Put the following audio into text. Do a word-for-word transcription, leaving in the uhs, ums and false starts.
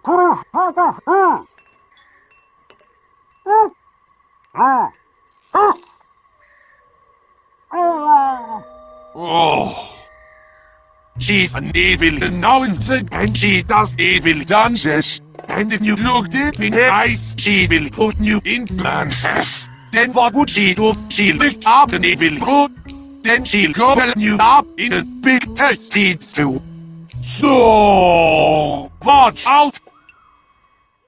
Oh. She's an evil announcer and she does evil dances. And if you look deep in her eyes, she will put you in trances. Then what would she do? She'll pick up an evil fruit. Then she'll gobble you up in a big tasty stew. So, watch out!